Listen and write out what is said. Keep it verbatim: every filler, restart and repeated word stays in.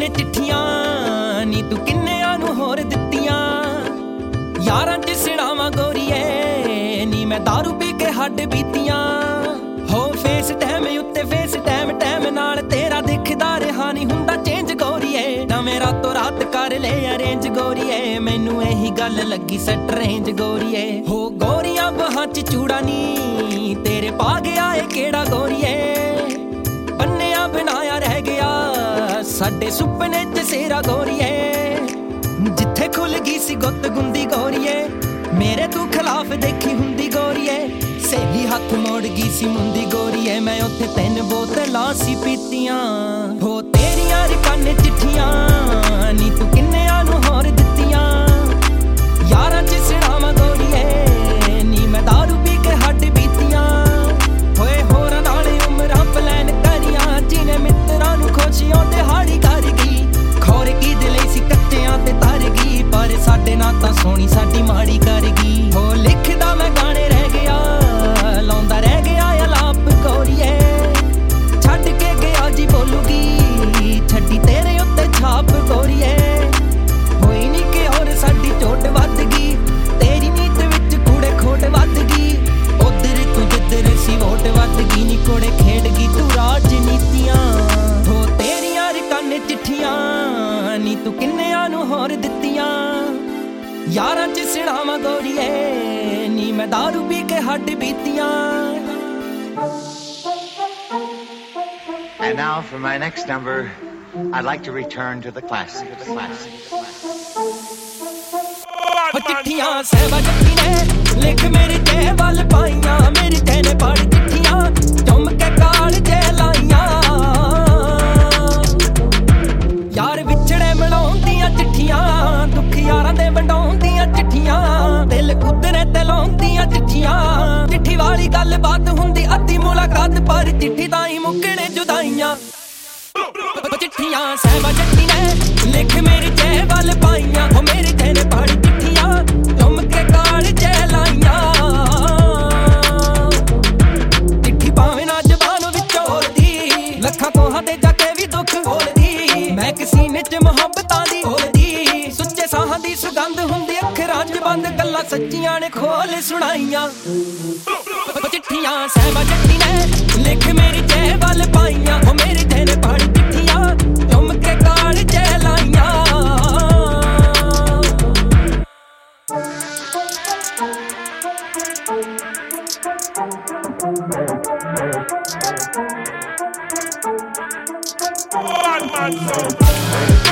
ਕੰਨ ਚਿੱਠੀਆਂ ਨੀ ਤੂੰ ਕਿੰਨਿਆਂ ਨੂੰ ਹੋਰ ਦਿੱਤੀਆਂ। ਯਾਰਾਂ ਚ ਸੜਾਵਾਂ ਗੋਰੀਏ ਨੀ ਮੈਂ ਦਾਰੂ ਪੀ ਕੇ ਹੱਡ ਬੀਤੀਆਂ। ਹੋ ਫੇਸ ਟਾਈਮ ਉੱਤੇ ਫੇਸ ਟਾਈਮ ਟਾਈਮ ਨਾਲ ਤੇਰਾ ਦਿਖਦਾ ਰਿਹਾ ਨੀ ਹੁੰਦਾ ਚੇਂਜ ਗੋਰੀਏ। ਨਾ ਮੇਰਾ ਤੋਂ ਰਾਤ ਕਰ ਲੈ ਅਰੇਂਜ ਗੋਰੀਏ, ਮੈਨੂੰ ਇਹੀ ਗੱਲ ਲੱਗੀ ਸੱਟ ਰੇਂਜ ਗੋਰੀਏ। ਹੋ ਗੋਰੀਆਂ ਬਾਹਾਂ ਚ ਚੂੜਾ ਨੀ ਤੇਰੇ ਪਾ ਗਿਆ ਏ ਕਿਹੜਾ ਗੋਰੀਏ। ਬੰਨਿਆ ਬਣਾਇਆ ਰਹਿ ਗਿਆ ਸਾਡੇ ਸੁਪਨੇ ਚ ਸੇਰਾ ਗੋਰੀਏ। ਜਿੱਥੇ ਖੁੱਲ ਗਈ ਸੀ ਗੁੱਤ ਗੁੰਦੀ ਗੋਰੀਏ, ਮੇਰੇ ਤੂੰ ਖਿਲਾਫ ਦੇਖੀ ਹੁੰਦੀ ਗੋਰੀਏ। ਸਹੇਲੀ ਹੱਥ ਮੋੜ ਗਈ ਸੀ ਮੁੰਦੀ ਗੋਰੀਏ, ਮੈਂ ਉੱਥੇ ਤਿੰਨ ਬੋਤਲਾਂ ਸੀ ਪੀਤੀਆਂ। ਹੋ ਤੇਰੀਆਂ ਕੰਨ ਚਿੱਠੀਆਂ ਨੀ ਤੂੰ ਕਿੰਨਿਆਂ ਨੂੰ ਹੋਰ ਦਿੱਤੀਆਂ। ਯਾਰਾਂ ਚ ਸੜਾਵਾਂ ਗੋਰੀਏ ਨੀ ਮੈਂ ਦਾਰੂ ਪੀ ਕੇ ਹੱਡ ਬੀਤੀਆਂ। ਹੋਏ ਹੋਰਾਂ ਨਾਲ ਉਮਰਾਂ ਪਲਾਨ ਕਰੀਆਂ, ਜਿਹਨੇ ਮਿੱਤਰਾਂ ਨੂੰ ਖੁਸ਼ੀਆਂ ਦਿਹਾੜੀ ਕਰ ਗਈ। ਖੋਰ ਕੀ ਦਿਲ ਸੀ ਕੱਚਿਆਂ ਤੇ ਤਰ ਗਈ, ਪਰ ਸਾਡੇ ਨਾਲ ਤਾਂ ਸੋਹਣੀ ਸਾਡੀ ਮਾੜੀ ਕਰ ਗਈ। ਹੋ ਲਿਖਦਾ ਮੈਂ ਗਾਣੇ ਰਹਿ ਗਿਆ, ਲਾਉਂਦਾ ਰਹਿ ਗਿਆ ਅਲਾਪ ਗੋਰੀਏ। ਛੱਡ ਕੇ ਗਿਆ ਜੀ ਬੋਲੂਗੀ ਛੱਡੀ ਤੇਰੇ ਉੱਤੇ ਛਾਪ ਗੋਰੀਏ। ਹੋਈ ਨੀ ਕਿ ਹੋਰ ਸਾਡੀ ਚੋਟ ਵੱਧ ਗਈ, ਤੇਰੀ ਨੀਤ ਵਿੱਚ ਕੂੜੇ ਖੋਟ ਵੱਧ ਗਈ। ਉਧਰ ਤੂੰ ਜਿੱਧਰ ਸੀ ਵੋਟ ਵੱਧ ਗਈ, ਨੀ ਕੋੜੇ ਖੇਡ ਗਈ ਤੂੰ ਰਾਜਨੀਤੀਆਂ। ਹੋ ਤੇਰੀਆਂ ਕੰਨ ਚਿੱਠੀਆਂ ਨੀ ਤੂੰ ਕਿੰਨਿਆਂ ਨੂੰ ਹੋਰ ਦਿੱਤੀਆਂ। ਯਾਰਾਂ ਚ ਸੜਾਵਾਂ ਗੋਰੀਏ ਨੀ ਮੈਂ ਦਾਰੂ ਪੀ ਕੇ ਹੱਡ ਬੀਤੀਆਂ। And now for my next number, I'd like to return to the classic. The classic. ਚਿੱਠੀਆਂ ਸਹਿਬਾ ਜੱਟੀ ਨੇ ਲਿਖ ਮੇਰੀ ਤੇ ਵੱਲ ਪਾਈਆਂ, ਮੇਰੀ ਤੇ ਨੇ ਪੜ ਚਿੱਠੀਆਂ ਚੁੰਮ ਕੇ ਕਾਲ ਜੇ ਲਾਈਆਂ। ਯਾਰ ਵਿਛੜੇ ਮਿਲਾਉਂਦੀਆਂ ਚਿੱਠੀਆਂ, ਦੁੱਖ ਯਾਰਾਂ ਦੇ ਵੰਡਾਉਂਦੀਆਂ ਚਿੱਠੀਆਂ। ਦਿਲ ਕੁਦਰੇ ਤੇ ਲਾਉਂਦੀਆਂ ਚਿੱਠੀਆਂ, ਚਿੱਠੀ ਵਾਲੀ ਗੱਲ ਬਾਤ ਹੁੰਦੀ ਅੱਧੀ ਮੁਲਾਕਾਤ, ਪਰ ਚਿੱਠੀ ਤਾਂ ਹੀ ਮੁੱਕਣੇ ਜੁਦਾਈਆਂ। ਚਿੱਠੀਆਂ ਸਹਿਬਾ ਜੱਟੀ ਨੇ ਲਿਖ ਮੇਰੀ ਤੇ ਵੱਲ ਪਾਈਆਂ, ਉਹ ਮੇਰੀ ਤੇ ਨੇ ਪੜ ਚਿੱਠੀਆਂ ਚੁੰਮ ਕੇ ਕਾਲ ਜੇ ਲਾਈਆਂ। ਚਿੱਠੀ ਭਾਵੇਂ ਨਾ ਜ਼ਬਾਨ ਵਿੱਚੋਂ ਬੋਲਦੀ, ਲੱਖਾਂ ਕੋਹਾਂ ਤੇ ਜਾ ਕੇ ਵੀ ਦੁੱਖ ਬੋਲਦੀ। ਮੈਂ ਕਿਸੇ ਨੇ ਚ ਮੁਹੱਬਤਾਂ ਦੀ ਬੋਲਦੀ, ਸੁੱਚੇ ਸਾਹਾਂ ਦੀ ਸੁਗੰਧ ਹੁੰਦੀ ਅੱਖਰਾਂ ਚ ਬੰਦ, ਗੱਲਾਂ ਸੱਚੀਆਂ ਨੇ ਖੋਲ ਸੁਣਾਈਆਂ। ਚਿੱਠੀਆਂ ਸਹਿਬਾ ਜੱਟੀ ਨੇ ਲਿਖ ਮੇਰੀ ਤੇ ਵੱਲ ਪਾਈਆਂ, ਉਹ ਮੇਰੀ ਤੇ ਨੇ ਪੜ ਚਿੱਠੀਆਂ ਚੁੰਮ ਕੇ ਕਾਲ ਜੇ ਲਾਈਆਂ। Bad man,